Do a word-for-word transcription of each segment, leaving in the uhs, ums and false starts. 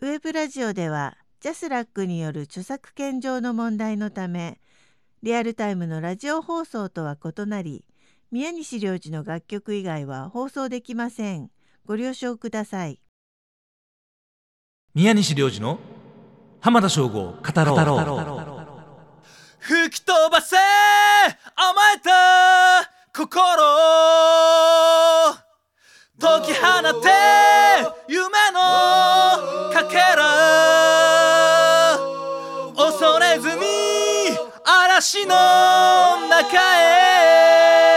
プエプラジオではジャスラックによる著作権上の問題のため、リアルタイムのラジオ放送とは異なり、宮西良治の楽曲以外は放送できません。ご了承ください。 宮西良治の浜田省吾語ろう。語ろう。吹き飛ばせ甘えた心、解き放て夢のかけら、恐れずに嵐の中へ。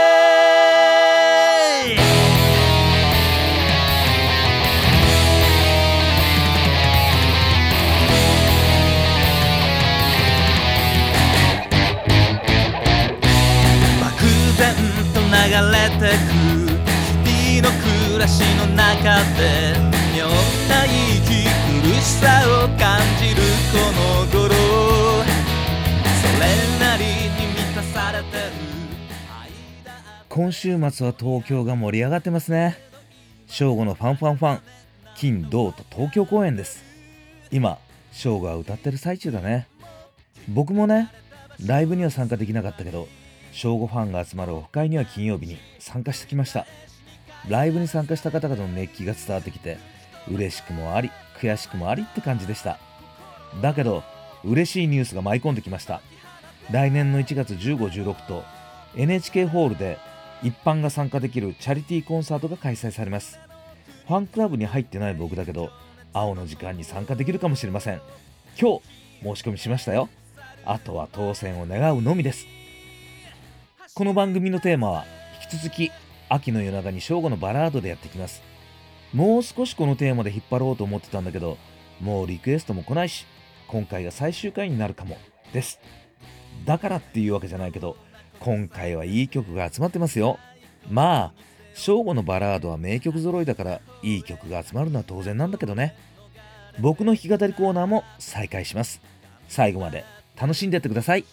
流れてく日々の暮らしの中で、妙な息苦しさを感じるこの頃、それなりに満たされてる。今週末は東京が盛り上がってますね。正午のファンファンファン、金土と東京公演です。今正午は歌ってる最中だね。僕もね、ライブには参加できなかったけど、正午ファンが集まるオフ会には金曜日に参加してきました。ライブに参加した方々の熱気が伝わってきて、嬉しくもあり悔しくもありって感じでした。だけど嬉しいニュースが舞い込んできました。来年のいちがつじゅうご、じゅうろくと エヌエイチケー ホールで一般が参加できるチャリティーコンサートが開催されます。ファンクラブに入ってない僕だけど、青の時間に参加できるかもしれません。今日申し込みしましたよ。あとは当選を願うのみです。この番組のテーマは引き続き秋の夜長に正午のバラードでやってきます。もう少しこのテーマで引っ張ろうと思ってたんだけど、もうリクエストも来ないし、今回が最終回になるかもです。だからっていうわけじゃないけど、今回はいい曲が集まってますよ。まあ正午のバラードは名曲揃いだから、いい曲が集まるのは当然なんだけどね。僕の弾き語りコーナーも再開します。最後まで楽しんでってください。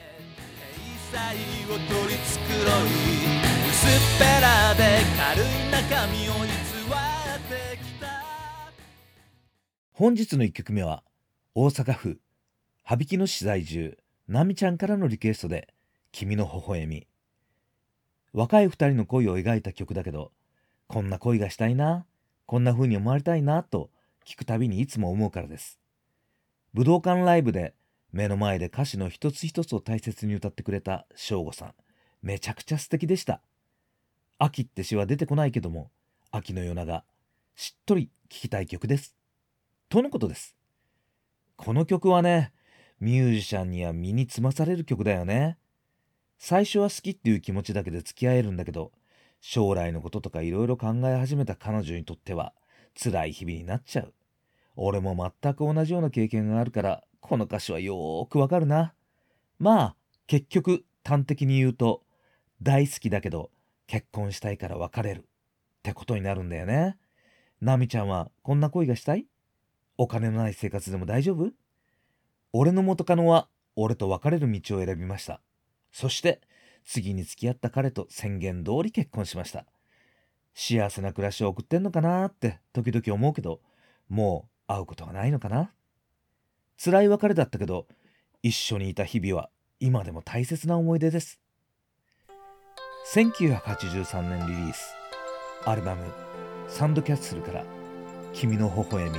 を取り繕い、薄っぺらで軽い中身を偽ってきた。本日のいっきょくめは大阪府羽曳野市在住なみちゃんからのリクエストで、君の微笑み。若い二人の恋を描いた曲だけど、こんな恋がしたいな、こんな風に思われたいなと聞くたびにいつも思うからです。武道館ライブで目の前で歌詞の一つ一つを大切に歌ってくれた正吾さん、めちゃくちゃ素敵でした。秋って詩は出てこないけども、秋の夜長、しっとり聴きたい曲です。とのことです。この曲はね、ミュージシャンには身につまされる曲だよね。最初は好きっていう気持ちだけで付き合えるんだけど、将来のこととかいろいろ考え始めた彼女にとっては辛い日々になっちゃう。俺も全く同じような経験があるから、この歌詞はよーくわかるな。まあ結局端的に言うと、大好きだけど結婚したいから別れるってことになるんだよね。なみちゃんはこんな恋がしたい？お金のない生活でも大丈夫？俺の元カノは俺と別れる道を選びました。そして次に付き合った彼と宣言通り結婚しました。幸せな暮らしを送ってんのかなーって時々思うけど、もう会うことはないのかな。辛い別れだったけど、一緒にいた日々は今でも大切な思い出です。せんきゅうひゃくはちじゅうさんねんリリース、アルバムサンドキャッスルから君の微笑み。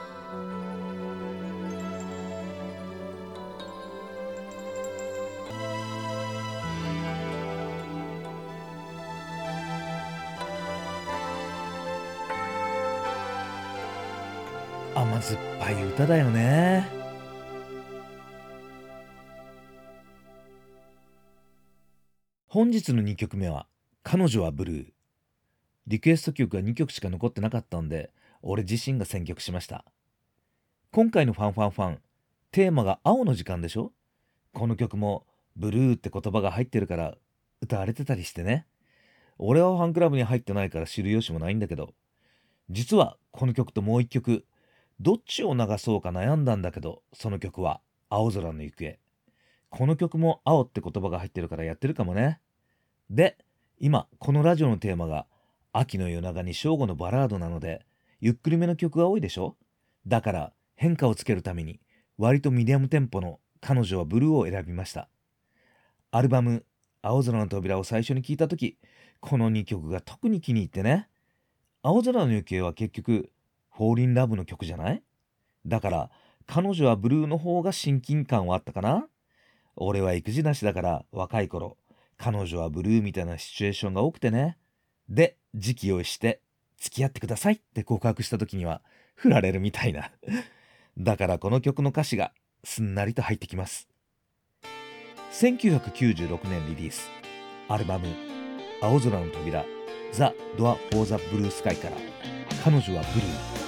甘酸っぱい歌だよね。本日のにきょくめは彼女はブルー。リクエスト曲がにきょくしか残ってなかったんで、俺自身が選曲しました。今回のファンファンファン、テーマが青の時間でしょ。この曲もブルーって言葉が入ってるから歌われてたりしてね。俺はファンクラブに入ってないから知る由もないんだけど、実はこの曲ともう一曲、どっちを流そうか悩んだんだけど、その曲は青空の行方。この曲も青って言葉が入ってるからやってるかもね。で、今このラジオのテーマが秋の夜長に正午のバラードなので、ゆっくりめの曲が多いでしょ。だから変化をつけるために割とミディアムテンポの彼女はブルーを選びました。アルバム青空の扉を最初に聴いたとき、このにきょくが特に気に入ってね。青空の行方は結局フォーリンラブの曲じゃない？だから彼女はブルーの方が親近感はあったかな。俺は育児なしだから若い頃、彼女はブルーみたいなシチュエーションが多くてね。で、時期をして付き合ってくださいって告白した時には振られるみたいな。だからこの曲の歌詞がすんなりと入ってきます。せんきゅうひゃくきゅうじゅうろくねんリリース、アルバム青空の扉 The Door for the Blue Sky から彼女はブルー。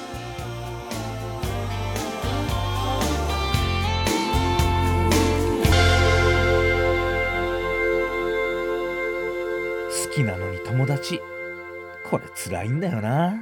好きなのに友達、これ辛いんだよな。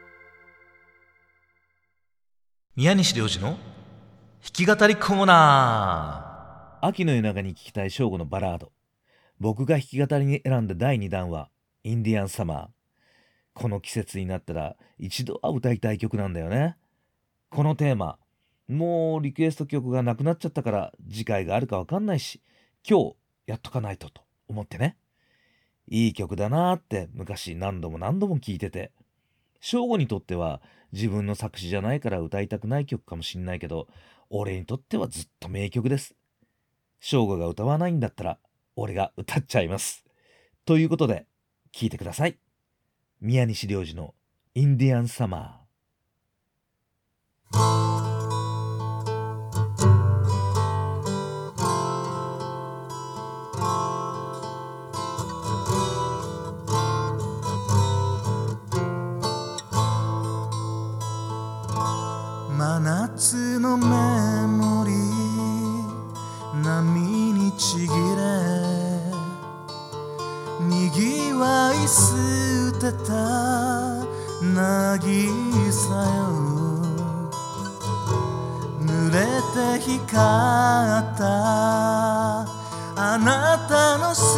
宮西良二の弾き語りコーナー。秋の夜長に聴きたい正午のバラード。僕が弾き語りに選んだだいにだんはインディアンサマー。この季節になったら一度は歌いたい曲なんだよね。このテーマ、もうリクエスト曲がなくなっちゃったから次回があるかわかんないし、今日やっとかないとと思ってね。いい曲だなーって昔何度も何度も聴いてて、正吾にとっては自分の作詞じゃないから歌いたくない曲かもしんないけど、俺にとってはずっと名曲です。正吾が歌わないんだったら俺が歌っちゃいます。ということで聴いてください。宮西良二のインディアンサマー。 真夏のメモリー波にちぎれにぎわい捨てた渚よ、濡れて光ったあなたの素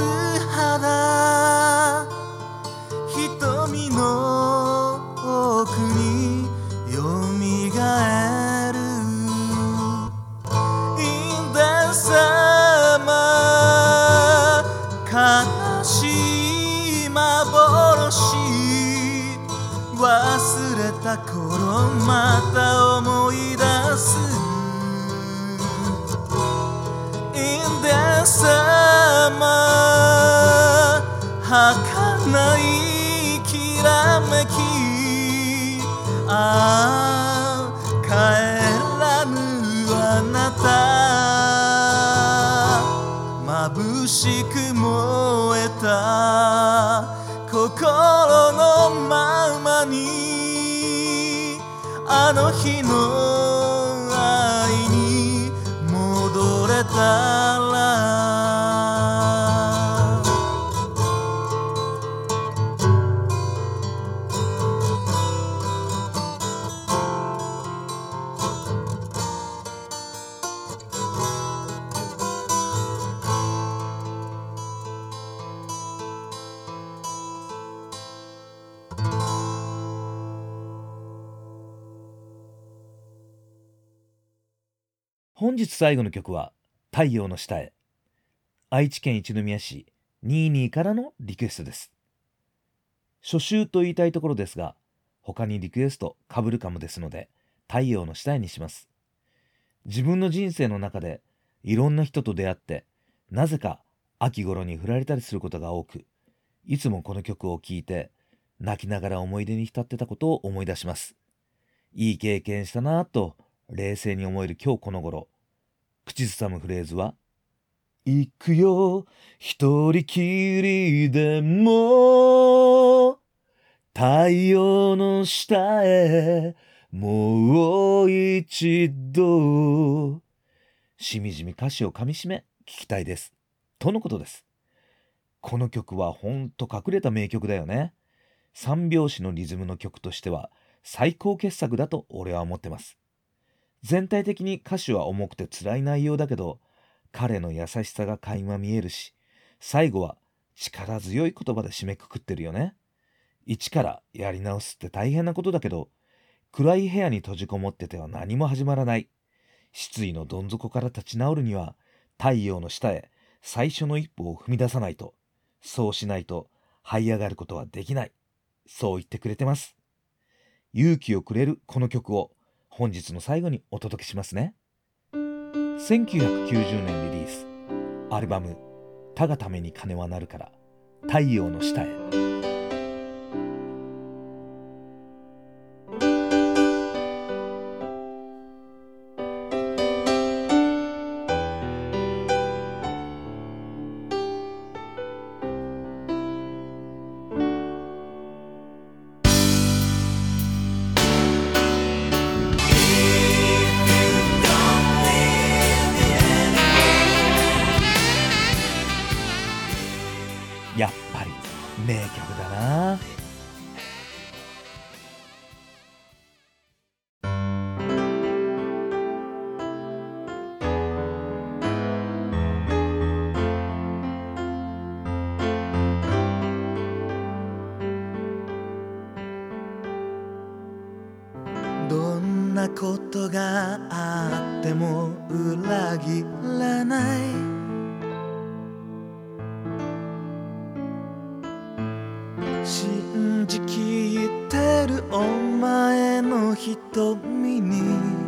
肌、瞳の奥によみがえる。インデンサマー、悲しい幻、忘れた頃また思い出す。インデンサマー、儚いきらめき、ああ帰らぬあなた、眩しく燃えた心のままに、あの日の愛に戻れたら。 本日最後の曲は太陽の下へ。愛知県一宮市にじゅうにからのリクエストです。初秋と言いたいところですが、他にリクエスト被るかもですので太陽の下へにします。自分の人生の中でいろんな人と出会って、なぜか秋頃に振られたりすることが多く、いつもこの曲を聴いて泣きながら思い出に浸ってたことを思い出します。いい経験したなぁと冷静に思える今日この頃、口ずさむフレーズは、行くよ一人きりでも太陽の下へもう一度、しみじみ歌詞をかみしめ聞きたいですとのことです。この曲はほんと隠れた名曲だよね。三拍子のリズムの曲としては最高傑作だと俺は思ってます。全体的に歌詞は重くて辛い内容だけど、彼の優しさが垣間見えるし、最後は力強い言葉で締めくくってるよね。一からやり直すって大変なことだけど、 暗い部屋に閉じこもってては何も始まらない。失意のどん底から立ち直るには、太陽の下へ最初の一歩を踏み出さないと、そうしないと這い上がることはできない。そう言ってくれてます。勇気をくれるこの曲を本日の最後にお届けしますね。せんきゅうひゃくきゅうじゅうねんリリース、アルバム「他がために金はなるから太陽の下へ」。やっぱり名曲だな。 どんなことがあっても裏切らない、信じきってるお前の瞳に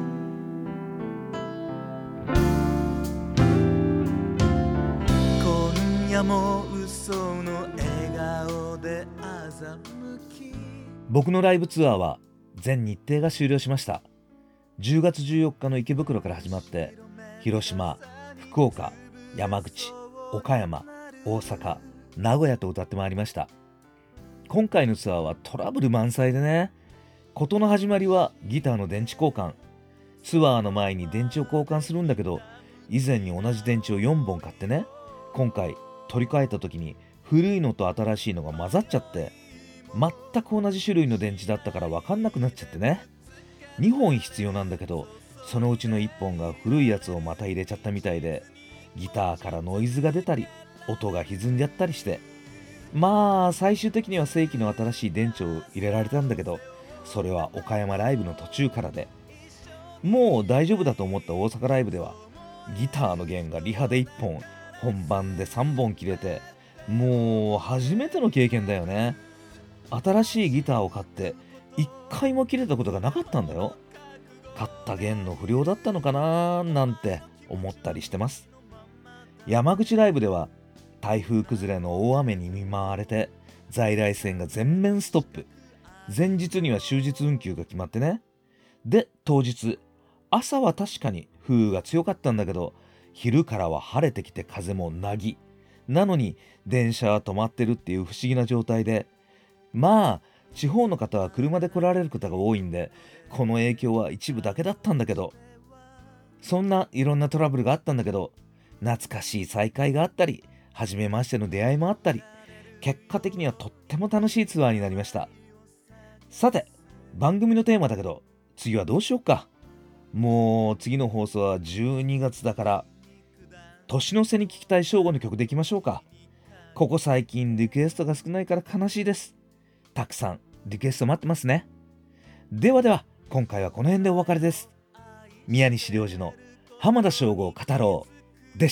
今夜も嘘の笑顔で欺き。 僕のライブツアーは全日程が終了しました。じゅうがつじゅうよっかの池袋から始まって、広島、福岡、山口、岡山、大阪、名古屋と歌ってまいりました。今回のツアーはトラブル満載でね。事の始まりはギターの電池交換。ツアーの前に電池を交換するんだけど、以前に同じ電池をよんぼん買ってね、今回取り替えた時に古いのと新しいのが混ざっちゃって、全く同じ種類の電池だったから分かんなくなっちゃってね。にほん必要なんだけど、そのうちのいっぽんが古いやつをまた入れちゃったみたいで、ギターからノイズが出たり音が歪んじゃったりして、まあ最終的には正規の新しい電池を入れられたんだけど、それは岡山ライブの途中からで、もう大丈夫だと思った大阪ライブではギターの弦がリハでいっぽん、本番でさんぼん切れて、もう初めての経験だよね。新しいギターを買っていっかいも切れたことがなかったんだよ。買った弦の不良だったのかななんて思ったりしてます。山口ライブでは台風崩れの大雨に見舞われて、在来線が全面ストップ。前日には終日運休が決まってね。で、当日、朝は確かに風雨が強かったんだけど、昼からは晴れてきて風もなぎ。なのに電車は止まってるっていう不思議な状態で、まあ地方の方は車で来られる方が多いんで、この影響は一部だけだったんだけど、そんないろんなトラブルがあったんだけど、懐かしい再会があったり、初めましての出会いもあったり、結果的にはとっても楽しいツアーになりました。さて、番組のテーマだけど、次はどうしようか。もう次の放送はじゅうにがつだから、年の瀬に聴きたい正午の曲でいきましょうか。ここ最近リクエストが少ないから悲しいです。たくさんリクエスト待ってますね。ではでは、今回はこの辺でお別れです。宮西良二の浜田省吾を語ろうでした。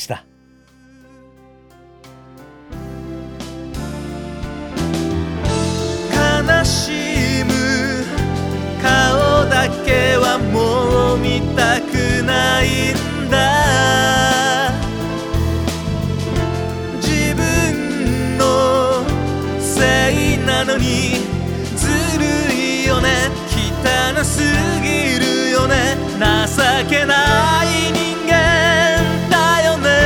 悲しむ顔だけはもう見たくないんだ。自分のせいなのにずるいよね、汚すぎるよね、情けない人間だよね。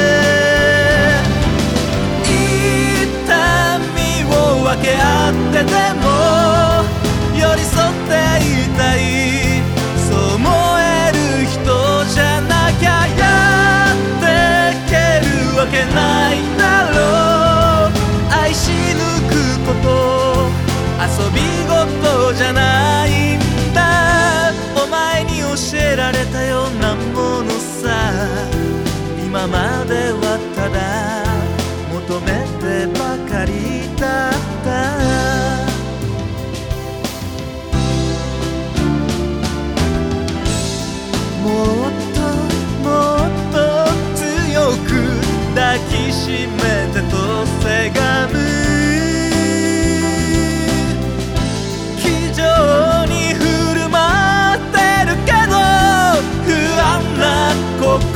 痛みを分け合ってても寄り添っていたい、そう思える人じゃなきゃやってけるわけないだろう。愛し抜くこと遊び事じゃないんだ。お前に教えられたようなものさ、今まではただ求めてばかりだった。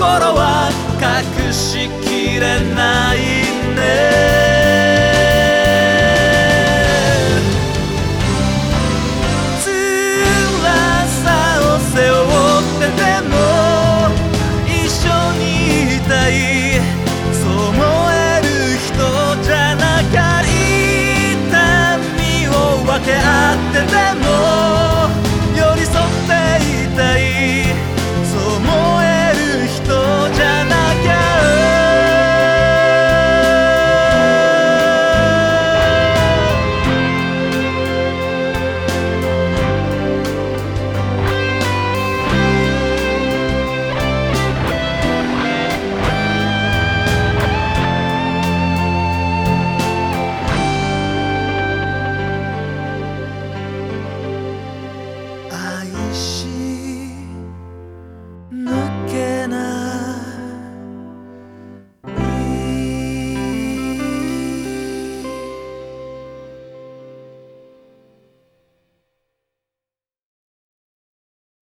心は隠しきれないね。